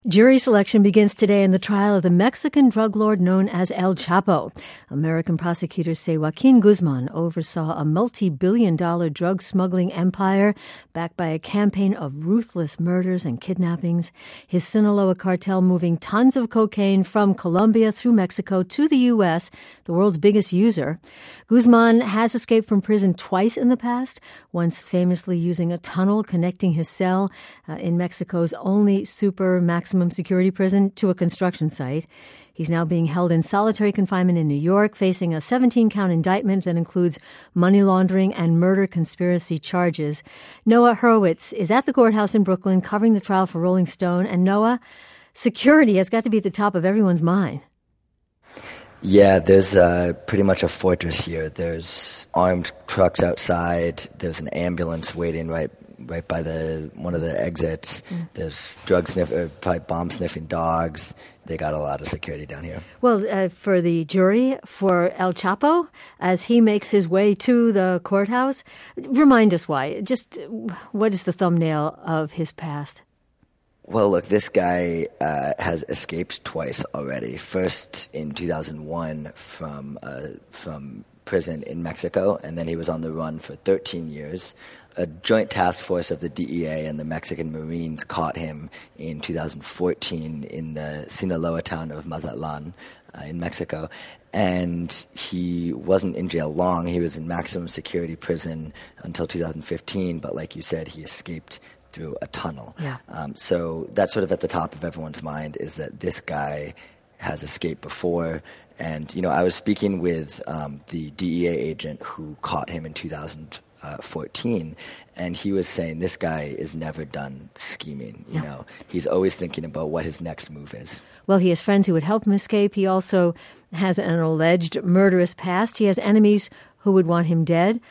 Jury selection begins today in the trial of the Mexican drug lord known as El Chapo. American prosecutors say Joaquin Guzman oversaw a multi-billion-dollar drug smuggling empire backed by a campaign of ruthless murders and kidnappings. His Sinaloa cartel moving tons of cocaine from Colombia through Mexico to the U.S., the world's biggest user. Guzman has escaped from prison twice in the past, once famously using a tunnel connecting his cell in Mexico's only maximum security prison to a construction site. He's now being held in solitary confinement in New York, facing a 17-count indictment that includes money laundering and murder conspiracy charges. Noah Hurwitz is at the courthouse in Brooklyn covering the trial for Rolling Stone. And Noah, security has got to be at the top of everyone's mind. Yeah, there's pretty much a fortress here. There's armed trucks outside. There's an ambulance waiting right by one of the exits. There's probably bomb-sniffing dogs. They got a lot of security down here. Well, for the jury, for El Chapo, as he makes his way to the courthouse, remind us why. Just what is the thumbnail of his past? Well, look, this guy has escaped twice already. First in 2001 from prison in Mexico, and then he was on the run for 13 years. A joint task force of the DEA and the Mexican Marines caught him in 2014 in the Sinaloa town of Mazatlan in Mexico. And he wasn't in jail long. He was in maximum security prison until 2015. But like you said, he escaped through a tunnel. Yeah. So that's sort of at the top of everyone's mind, is that this guy has escaped before. And, I was speaking with the DEA agent who caught him in 2014, and he was saying this guy is never done scheming. He's always thinking about what his next move is. Well, he has friends who would help him escape. He also has an alleged murderous past. He has enemies who would want him dead.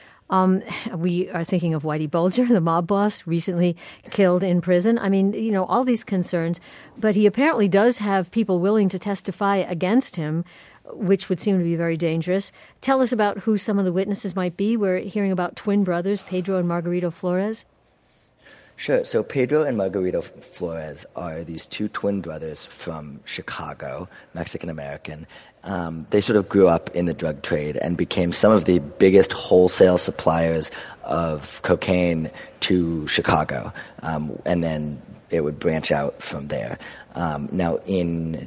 We are thinking of Whitey Bulger, the mob boss, recently killed in prison. I mean, all these concerns. But he apparently does have people willing to testify against him, which would seem to be very dangerous. Tell us about who some of the witnesses might be. We're hearing about twin brothers, Pedro and Margarito Flores. Sure. So Pedro and Margarito Flores are these two twin brothers from Chicago, Mexican-American. They sort of grew up in the drug trade and became some of the biggest wholesale suppliers of cocaine to Chicago. And then it would branch out from there. Now, in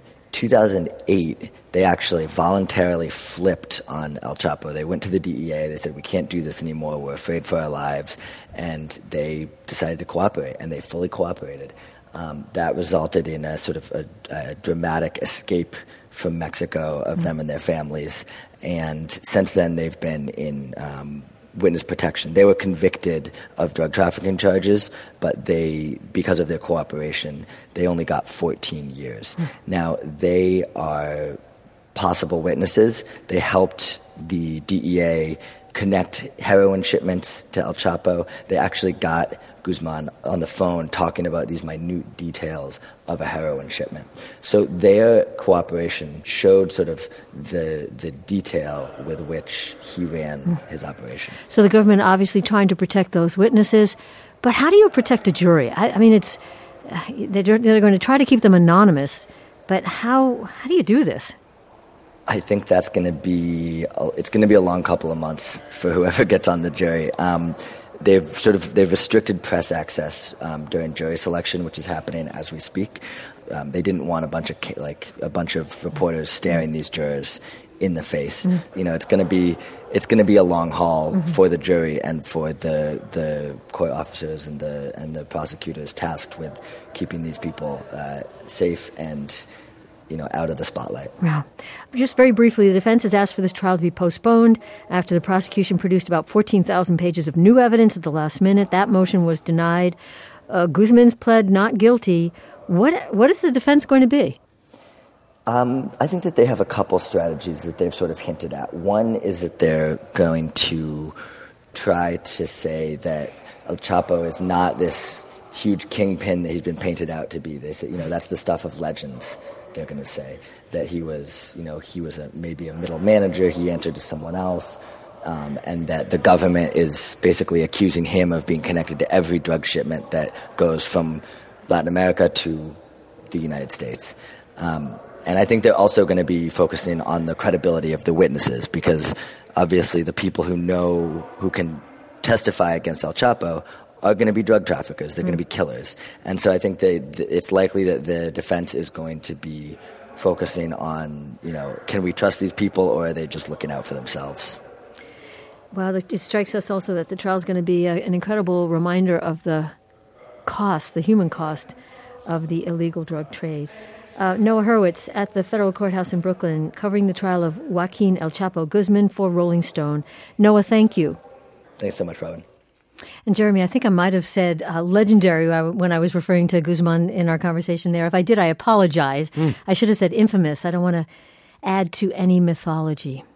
2008, they actually voluntarily flipped on El Chapo. They went to the DEA. They said, we can't do this anymore. We're afraid for our lives. And they decided to cooperate, and they fully cooperated. That resulted in a sort of a dramatic escape from Mexico of them and their families. And since then, they've been in witness protection. They were convicted of drug trafficking charges, but because of their cooperation, they only got 14 years. Now, they are possible witnesses. They helped the DEA connect heroin shipments to El Chapo. They actually got Guzman on the phone talking about these minute details of a heroin shipment. So their cooperation showed sort of the detail with which he ran his operation. So the government obviously trying to protect those witnesses, but how do you protect a jury? I mean, they're going to try to keep them anonymous, but how do you do this? I think it's going to be a long couple of months for whoever gets on the jury. They've restricted press access during jury selection, which is happening as we speak. They didn't want a bunch of reporters staring these jurors in the face. It's going to be a long haul for the jury and for the court officers and the prosecutors tasked with keeping these people safe and out of the spotlight. Yeah. Just very briefly, the defense has asked for this trial to be postponed after the prosecution produced about 14,000 pages of new evidence at the last minute. That motion was denied. Guzman's pled not guilty. What is the defense going to be? I think that they have a couple strategies that they've sort of hinted at. One is that they're going to try to say that El Chapo is not this huge kingpin that he's been painted out to be. They say, that's the stuff of legends. They're going to say that he was maybe a middle manager. He answered to someone else, and that the government is basically accusing him of being connected to every drug shipment that goes from Latin America to the United States. And I think they're also going to be focusing on the credibility of the witnesses, because obviously the people who can testify against El Chapo are going to be drug traffickers. They're going to be killers. And so I think it's likely that the defense is going to be focusing on, can we trust these people, or are they just looking out for themselves? Well, it strikes us also that the trial is going to be an incredible reminder of the human cost of the illegal drug trade. Noah Hurwitz at the federal courthouse in Brooklyn, covering the trial of Joaquin El Chapo Guzman for Rolling Stone. Noah, thank you. Thanks so much, Robin. And Jeremy, I think I might have said legendary when I was referring to Guzman in our conversation there. If I did, I apologize. I should have said infamous. I don't want to add to any mythology.